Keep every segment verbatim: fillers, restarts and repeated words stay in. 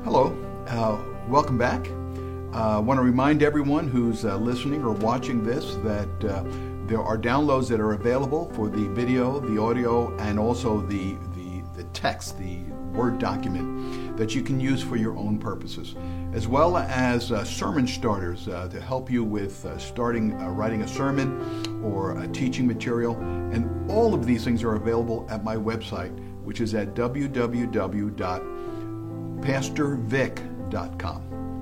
Hello, uh, welcome back. I uh, want to remind everyone who's uh, listening or watching this that uh, there are downloads that are available for the video, the audio, and also the, the, the text, the Word document that you can use for your own purposes, as well as uh, sermon starters uh, to help you with uh, starting uh, writing a sermon or a teaching material. And all of these things are available at my website, which is at w w w dot pastor vic dot com.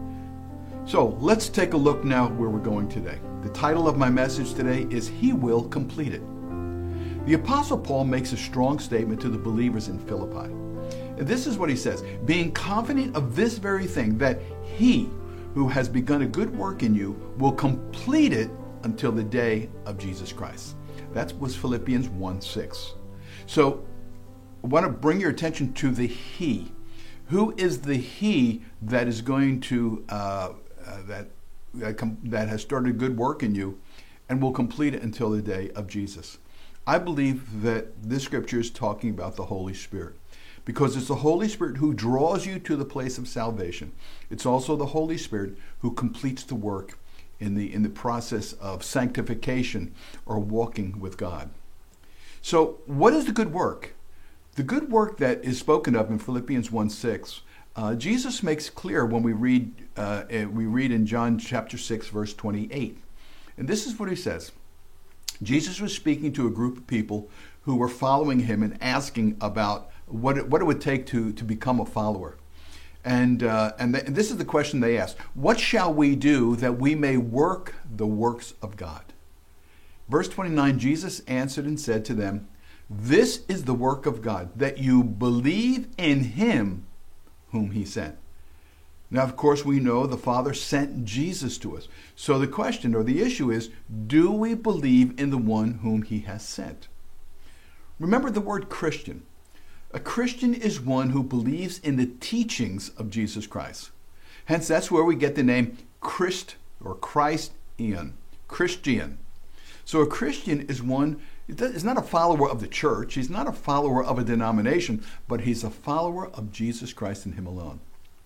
So let's take a look now where we're going today. The title of my message today is He Will Complete It. The Apostle Paul makes a strong statement to the believers in Philippi. And this is what he says, being confident of this very thing, that He who has begun a good work in you will complete it until the day of Jesus Christ. That was Philippians one six. So I want to bring your attention to the He. Who is the He that is going to, uh, uh, that, that, com- that has started good work in you and will complete it until the day of Jesus? I believe that this scripture is talking about the Holy Spirit, because it's the Holy Spirit who draws you to the place of salvation. It's also the Holy Spirit who completes the work in the, in the process of sanctification or walking with God. So what is the good work? The good work that is spoken of in Philippians one six, uh, Jesus makes clear when we read uh, we read in John chapter six, verse twenty-eight. And this is what he says. Jesus was speaking to a group of people who were following him and asking about what it, what it would take to, to become a follower. And, uh, and, th- and this is the question they asked. What shall we do that we may work the works of God? Verse twenty-nine, Jesus answered and said to them, this is the work of God, that you believe in Him whom He sent. Now, of course, we know the Father sent Jesus to us. So the question or the issue is, do we believe in the one whom He has sent? Remember the word Christian. A Christian is one who believes in the teachings of Jesus Christ. Hence, that's where we get the name Christ or Christian, Christian. So a Christian is one, is not a follower of the church, he's not a follower of a denomination, but he's a follower of Jesus Christ and Him alone.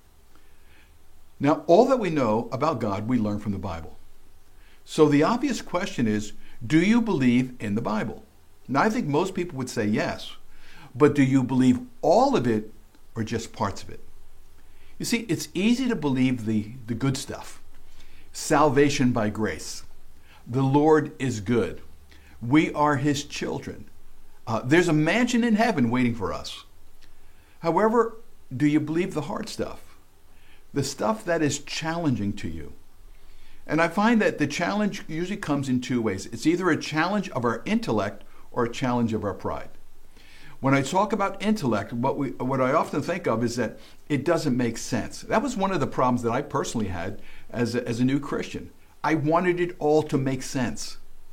Now, all that we know about God, we learn from the Bible. So the obvious question is, do you believe in the Bible? Now, I think most people would say yes, but do you believe all of it or just parts of it? You see, it's easy to believe the, the good stuff. Salvation by grace. The Lord is good. We are His children. Uh, there's a mansion in heaven waiting for us. However, do you believe the hard stuff? The stuff that is challenging to you? And I find that the challenge usually comes in two ways. It's either a challenge of our intellect or a challenge of our pride. When I talk about intellect, what we, what I often think of is that it doesn't make sense. That was one of the problems that I personally had as a, as a new Christian. I wanted it all to make sense.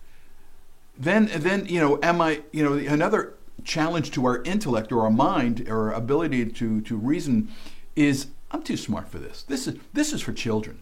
Then, then you know, am I, you know, another challenge to our intellect or our mind or our ability to, to reason is, I'm too smart for this. This is, this is for children.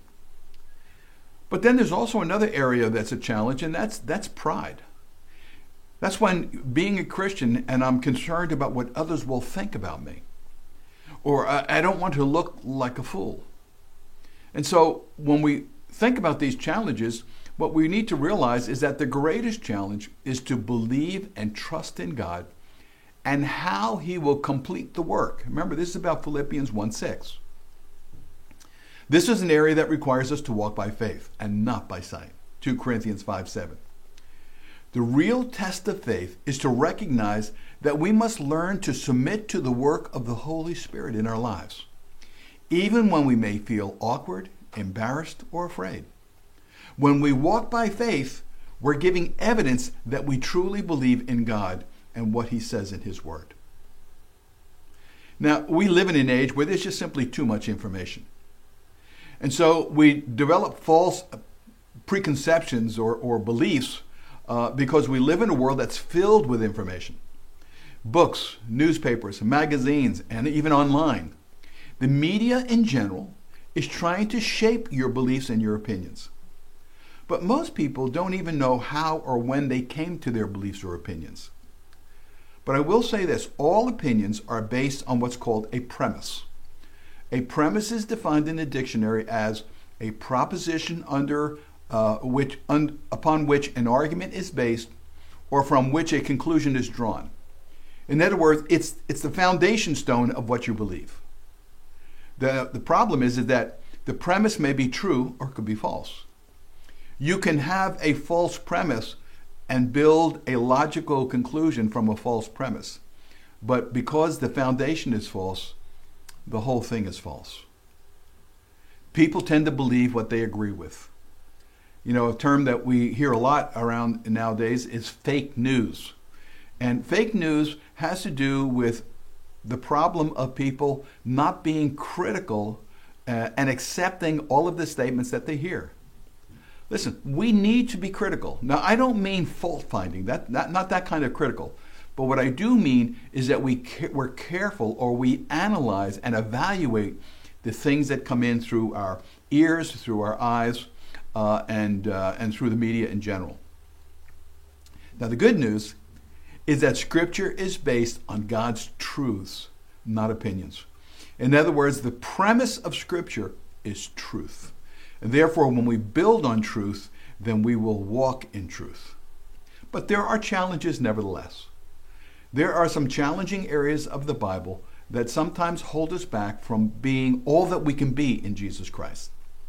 But then there's also another area that's a challenge, and that's, that's pride. That's when being a Christian and I'm concerned about what others will think about me. Or I, I don't want to look like a fool. And so when we think about these challenges, what we need to realize is that the greatest challenge is to believe and trust in God and how He will complete the work. Remember, this is about Philippians one six. This is an area that requires us to walk by faith and not by sight. Second Corinthians five seven. The real test of faith is to recognize that we must learn to submit to the work of the Holy Spirit in our lives, even when we may feel awkward, embarrassed, or afraid. When we walk by faith, we're giving evidence that we truly believe in God and what He says in His Word. Now, we live in an age where there's just simply too much information. And so we develop false preconceptions or, or beliefs uh, because we live in a world that's filled with information. Books, newspapers, magazines, and even online. The media in general is trying to shape your beliefs and your opinions. But most people don't even know how or when they came to their beliefs or opinions. But I will say this, all opinions are based on what's called a premise. A premise is defined in the dictionary as a proposition under uh, which un, upon which an argument is based or from which a conclusion is drawn. In other words, it's it's the foundation stone of what you believe. The, the problem is, is that the premise may be true or could be false. You can have a false premise and build a logical conclusion from a false premise. But because the foundation is false, the whole thing is false. People tend to believe what they agree with. You know, a term that we hear a lot around nowadays is fake news. And fake news has to do with the problem of people not being critical uh, and accepting all of the statements that they hear. Listen, we need to be critical. Now, I don't mean fault finding, that, that, not that kind of critical. But what I do mean is that we ca- we're careful, or we analyze and evaluate the things that come in through our ears, through our eyes, uh, and, uh, and through the media in general. Now, the good news is that Scripture is based on God's truths, not opinions. In other words, the premise of Scripture is truth. And therefore, when we build on truth, then we will walk in truth. But there are challenges nevertheless. There are some challenging areas of the Bible that sometimes hold us back from being all that we can be in Jesus Christ.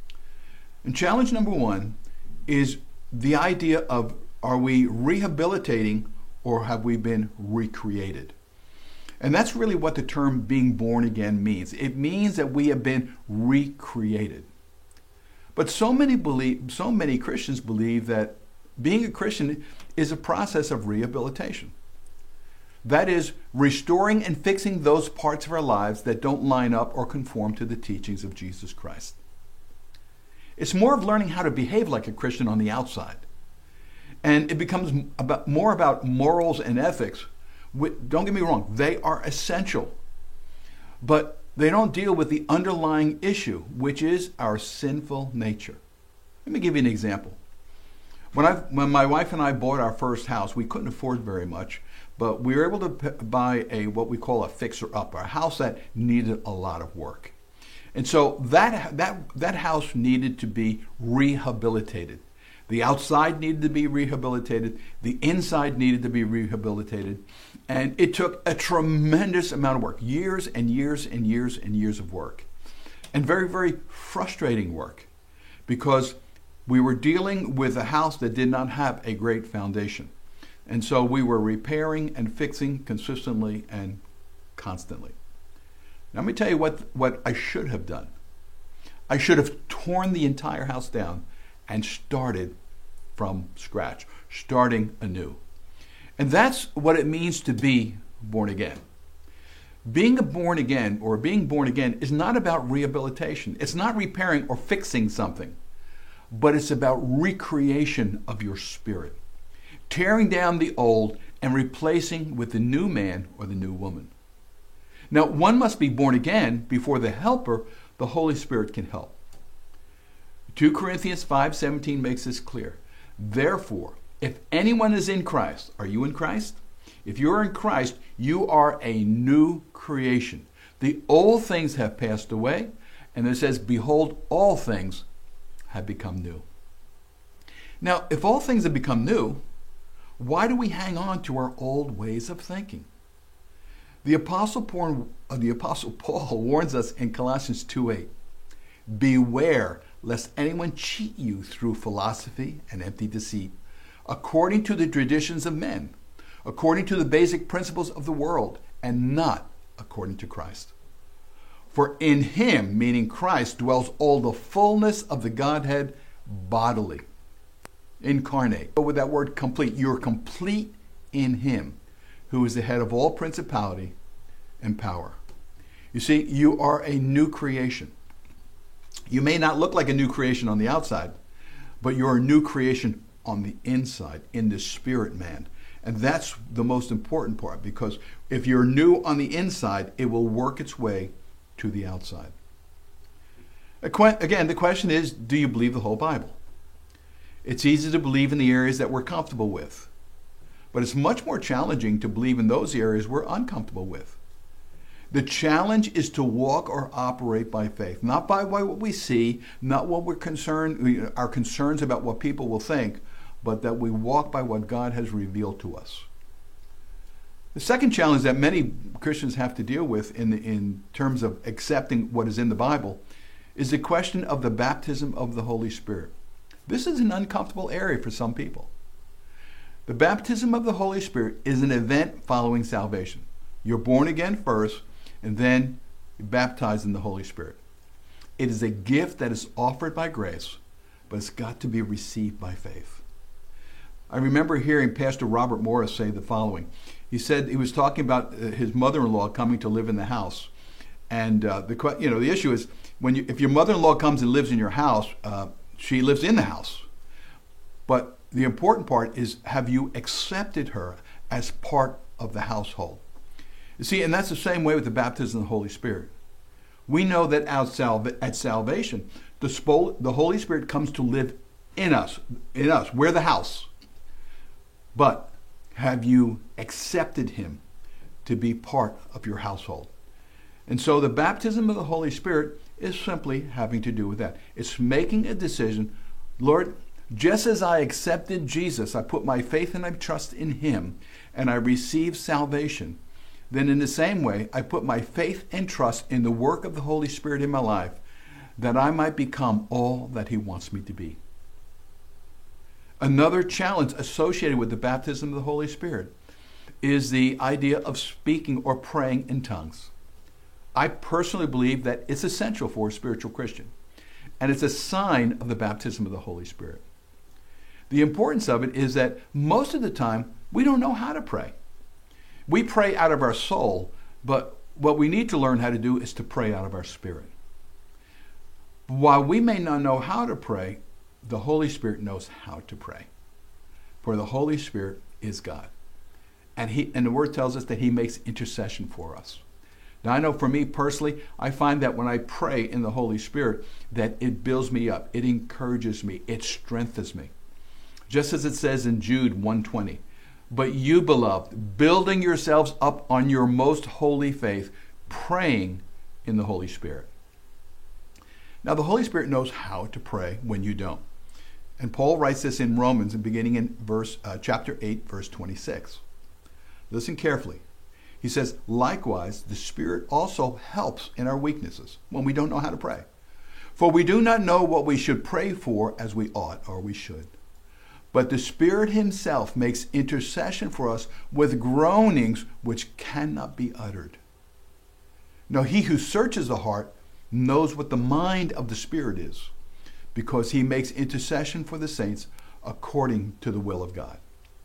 And challenge number one is the idea of, are we rehabilitating or have we been recreated? And that's really what the term being born again means. It means that we have been recreated. But so many believe, so many Christians believe that being a Christian is a process of rehabilitation. That is, restoring and fixing those parts of our lives that don't line up or conform to the teachings of Jesus Christ. It's more of learning how to behave like a Christian on the outside. And it becomes about, more about morals and ethics. Don't get me wrong, they are essential. But they don't deal with the underlying issue, which is our sinful nature. Let me give you an example. When, I, when my wife and I bought our first house, we couldn't afford very much, but we were able to p- buy a what we call a fixer-upper, a house that needed a lot of work. And so that, that, that house needed to be rehabilitated. The outside needed to be rehabilitated. The inside needed to be rehabilitated. And it took a tremendous amount of work, years and years and years and years of work. And very, very frustrating work, because we were dealing with a house that did not have a great foundation. And so we were repairing and fixing consistently and constantly. Now, let me tell you what, what I should have done. I should have torn the entire house down and started from scratch, starting anew. And that's what it means to be born again. Being a born again, or being born again, is not about rehabilitation. It's not repairing or fixing something, but it's about recreation of your spirit, tearing down the old and replacing with the new man or the new woman. Now, one must be born again before the helper, the Holy Spirit, can help. Second Corinthians five seventeen makes this clear. Therefore, if anyone is in Christ, are you in Christ? If you're in Christ, you are a new creation. The old things have passed away, and it says, behold, all things have become new. Now, if all things have become new, why do we hang on to our old ways of thinking? The Apostle Paul, uh, the Apostle Paul warns us in Colossians two eight, beware lest anyone cheat you through philosophy and empty deceit, according to the traditions of men, according to the basic principles of the world, and not according to Christ. For in him, meaning Christ, dwells all the fullness of the Godhead bodily, incarnate. But with that word complete, you're complete in him, who is the head of all principality and power. You see, you are a new creation. You may not look like a new creation on the outside, but you're a new creation on the inside, in the spirit man. And that's the most important part, because if you're new on the inside, it will work its way to the outside. Again, the question is, do you believe the whole Bible? It's easy to believe in the areas that we're comfortable with, but it's much more challenging to believe in those areas we're uncomfortable with. The challenge is to walk or operate by faith, not by what we see, not what we're concerned, our concerns about what people will think, but that we walk by what God has revealed to us. The second challenge that many Christians have to deal with in, the, in terms of accepting what is in the Bible is the question of the baptism of the Holy Spirit. This is an uncomfortable area for some people. The baptism of the Holy Spirit is an event following salvation. You're born again first, and then you're baptized in the Holy Spirit. It is a gift that is offered by grace, but it's got to be received by faith. I remember hearing Pastor Robert Morris say the following. He said he was talking about his mother-in-law coming to live in the house. And uh, the you know the issue is, when you, if your mother-in-law comes and lives in your house, uh, she lives in the house. But the important part is, have you accepted her as part of the household? You see, and that's the same way with the baptism of the Holy Spirit. We know that at, salva- at salvation, the, spo- the Holy Spirit comes to live in us. In us, we're the house. But have you accepted him to be part of your household? And so the baptism of the Holy Spirit is simply having to do with that. It's making a decision. Lord, just as I accepted Jesus, I put my faith and I trust in him, and I received salvation, then in the same way, I put my faith and trust in the work of the Holy Spirit in my life, that I might become all that he wants me to be. Another challenge associated with the baptism of the Holy Spirit is the idea of speaking or praying in tongues. I personally believe that it's essential for a spiritual Christian, and it's a sign of the baptism of the Holy Spirit. The importance of it is that most of the time, we don't know how to pray. We pray out of our soul, but what we need to learn how to do is to pray out of our spirit. While we may not know how to pray, the Holy Spirit knows how to pray. For the Holy Spirit is God. And he and the Word tells us that he makes intercession for us. Now, I know for me personally, I find that when I pray in the Holy Spirit, that it builds me up, it encourages me, it strengthens me. Just as it says in Jude one twenty, but you, beloved, building yourselves up on your most holy faith, praying in the Holy Spirit. Now, the Holy Spirit knows how to pray when you don't. And Paul writes this in Romans, beginning in verse uh, chapter eight, verse twenty-six. Listen carefully. He says, likewise, the Spirit also helps in our weaknesses when we don't know how to pray. For we do not know what we should pray for as we ought or we should. But the Spirit himself makes intercession for us with groanings which cannot be uttered. Now, he who searches the heart knows what the mind of the Spirit is, because he makes intercession for the saints according to the will of God.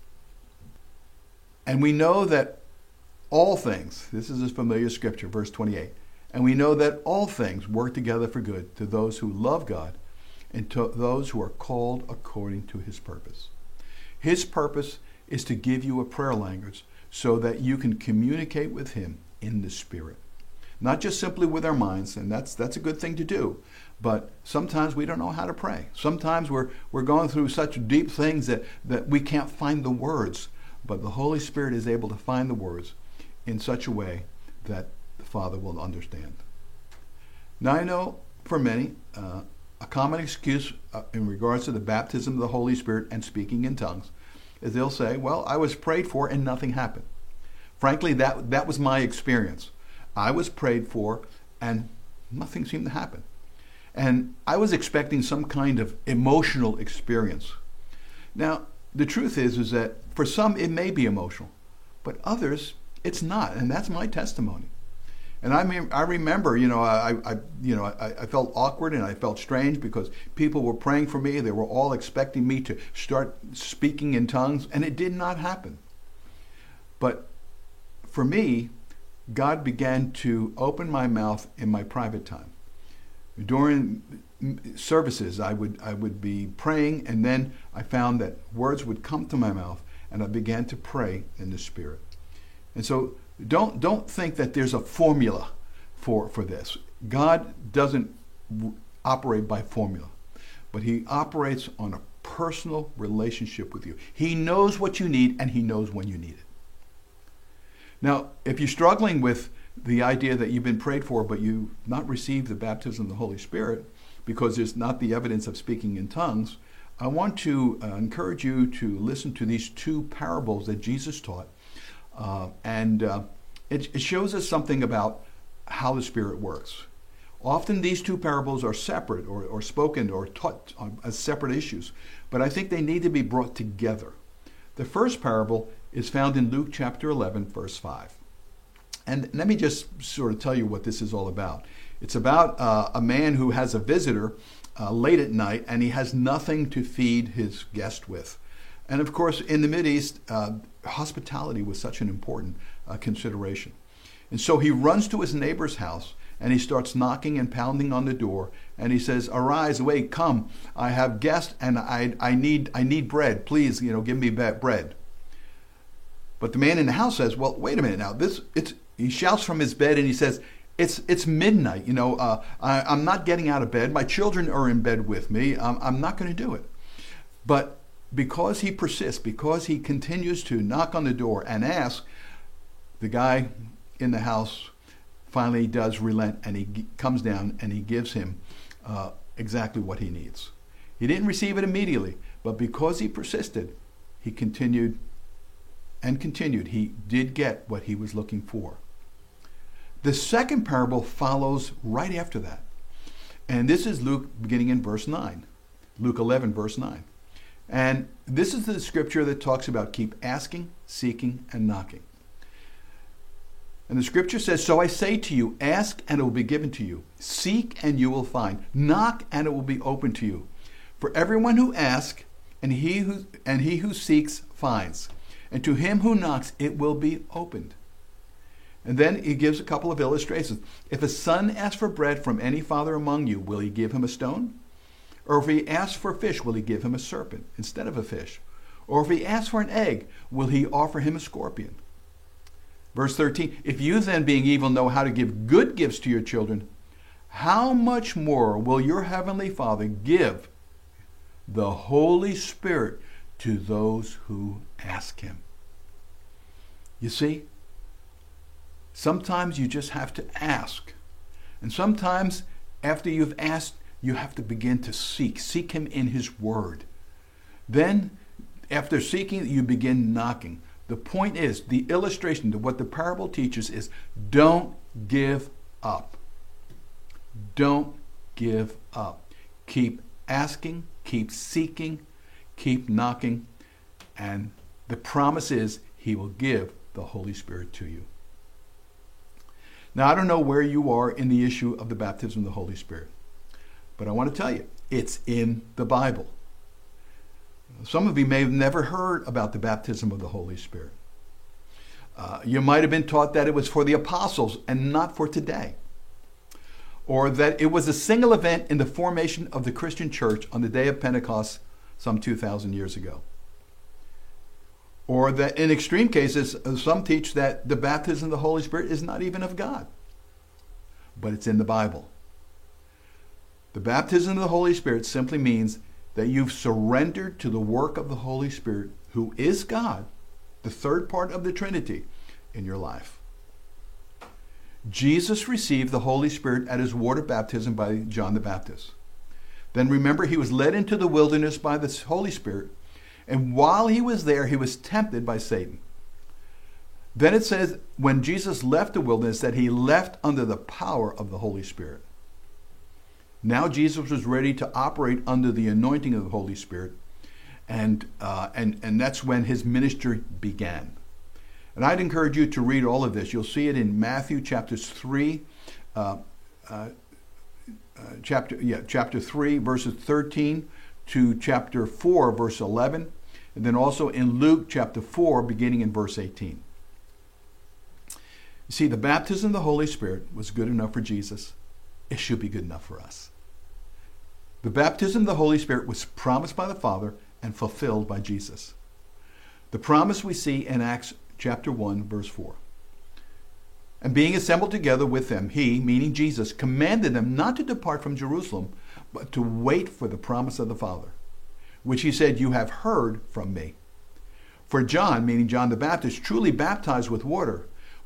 And we know that all things, this is a familiar scripture, verse twenty-eight, and we know that all things work together for good to those who love God and to those who are called according to his purpose. His purpose is to give you a prayer language so that you can communicate with him in the Spirit. Not just simply with our minds, and that's that's a good thing to do, but sometimes we don't know how to pray. Sometimes we're we're going through such deep things that, that we can't find the words, but the Holy Spirit is able to find the words in such a way that the Father will understand. Now, I know for many, uh, a common excuse uh, in regards to the baptism of the Holy Spirit and speaking in tongues is they'll say, well, I was prayed for and nothing happened. Frankly, that, that was my experience. I was prayed for and nothing seemed to happen. And I was expecting some kind of emotional experience. Now, the truth is, is that for some it may be emotional, but others it's not, and that's my testimony. And I mean, I remember, you know, I, I you know, I, I felt awkward and I felt strange because people were praying for me. They were all expecting me to start speaking in tongues, and it did not happen. But for me, God began to open my mouth in my private time. During services, I would I would be praying, and then I found that words would come to my mouth, and I began to pray in the Spirit. And so don't don't think that there's a formula for, for this. God doesn't operate by formula, but he operates on a personal relationship with you. He knows what you need, and he knows when you need it. Now, if you're struggling with the idea that you've been prayed for, but you've not received the baptism of the Holy Spirit because there's not the evidence of speaking in tongues, I want to uh, encourage you to listen to these two parables that Jesus taught. Uh, and uh, it, it shows us something about how the Spirit works. Often these two parables are separate or, or spoken or taught as separate issues, but I think they need to be brought together. The first parable is found in Luke chapter eleven, verse five. And let me just sort of tell you what this is all about. It's about uh, a man who has a visitor uh, late at night, and he has nothing to feed his guest with. And of course, in the Mideast, uh, hospitality was such an important uh, consideration. And so he runs to his neighbor's house, and he starts knocking and pounding on the door, and he says, "Arise, awake, come! I have guests, and I I need I need bread. Please, you know, give me bread." But the man in the house says, "Well, wait a minute now. This it's." He shouts from his bed, and he says, "It's it's midnight. You know, uh, I, I'm not getting out of bed. My children are in bed with me. I'm, I'm not going to do it." But because he persists, because he continues to knock on the door and ask, the guy in the house finally does relent, and he g- comes down and he gives him uh, exactly what he needs. He didn't receive it immediately, but because he persisted, he continued and continued. He did get what he was looking for. The second parable follows right after that. And this is Luke beginning in verse nine. Luke eleven, verse nine. And this is the scripture that talks about keep asking, seeking, and knocking. And the scripture says, "So I say to you, ask and it will be given to you. Seek and you will find. Knock and it will be opened to you. For everyone who asks and he who and he who seeks finds. And to him who knocks it will be opened." And then he gives a couple of illustrations. "If a son asks for bread from any father among you, will he give him a stone? Or if he asks for fish, will he give him a serpent instead of a fish? Or if he asks for an egg, will he offer him a scorpion?" Verse thirteen, "If you then, being evil, know how to give good gifts to your children, how much more will your heavenly Father give the Holy Spirit to those who ask him?" You see, sometimes you just have to ask. And sometimes after you've asked, you have to begin to seek. Seek him in his word. Then, after seeking, you begin knocking. The point is, the illustration, what the parable teaches is, don't give up. Don't give up. Keep asking, keep seeking, keep knocking, and the promise is he will give the Holy Spirit to you. Now, I don't know where you are in the issue of the baptism of the Holy Spirit, but I want to tell you, it's in the Bible. Some of you may have never heard about the baptism of the Holy Spirit. Uh, you might have been taught that it was for the apostles and not for today. Or that it was a single event in the formation of the Christian church on the day of Pentecost some two thousand years ago. Or that in extreme cases, some teach that the baptism of the Holy Spirit is not even of God, but it's in the Bible. The baptism of the Holy Spirit simply means that you've surrendered to the work of the Holy Spirit, who is God, the third part of the Trinity, in your life. Jesus received the Holy Spirit at his water baptism by John the Baptist. Then remember, he was led into the wilderness by the Holy Spirit, and while he was there, he was tempted by Satan. Then it says, when Jesus left the wilderness, that he left under the power of the Holy Spirit. Now Jesus was ready to operate under the anointing of the Holy Spirit, and uh, and and that's when his ministry began. And I'd encourage you to read all of this. You'll see it in Matthew chapters three, uh, uh, uh, chapter yeah chapter three verses thirteen to chapter four verse eleven, and then also in Luke chapter four beginning in verse eighteen. You see, the baptism of the Holy Spirit was good enough for Jesus. It should be good enough for us. The baptism of the Holy Spirit was promised by the Father and fulfilled by Jesus. The promise we see in Acts chapter one, verse four. And being assembled together with them, he, meaning Jesus, commanded them not to depart from Jerusalem, but to wait for the promise of the Father, which he said, "You have heard from me." For John, meaning John the Baptist, truly baptized with water,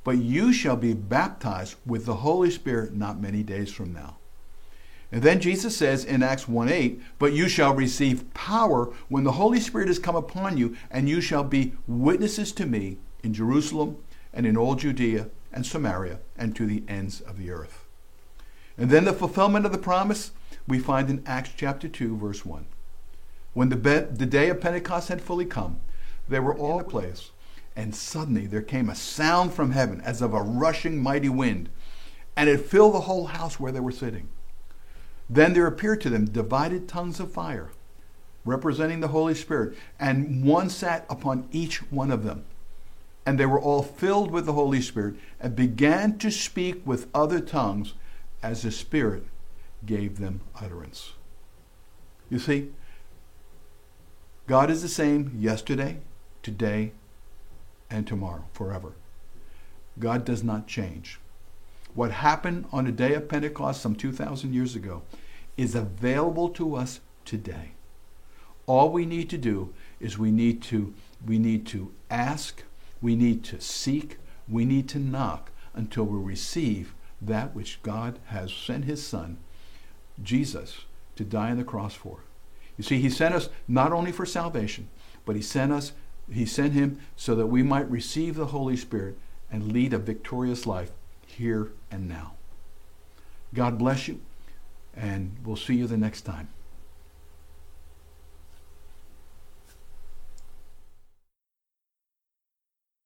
but you shall be baptized with the Holy Spirit not many days from now. And then Jesus says in Acts one eight, but you shall receive power when the Holy Spirit has come upon you, and you shall be witnesses to me in Jerusalem and in all Judea and Samaria and to the ends of the earth. And then the fulfillment of the promise we find in Acts chapter two, verse one. When the, be- the day of Pentecost had fully come, they were all in a place, and suddenly there came a sound from heaven as of a rushing mighty wind, and it filled the whole house where they were sitting. Then there appeared to them divided tongues of fire, representing the Holy Spirit, and one sat upon each one of them. And they were all filled with the Holy Spirit and began to speak with other tongues as the Spirit gave them utterance. You see, God is the same yesterday, today, and tomorrow, forever. God does not change. What happened on the day of Pentecost some two thousand years ago is available to us today. All we need to do is we need to, we need to ask, we need to seek, we need to knock until we receive that which God has sent his Son, Jesus, to die on the cross for. You see, he sent us not only for salvation, but he sent us, he sent him so that we might receive the Holy Spirit and lead a victorious life here and now. God bless you, and we'll see you the next time.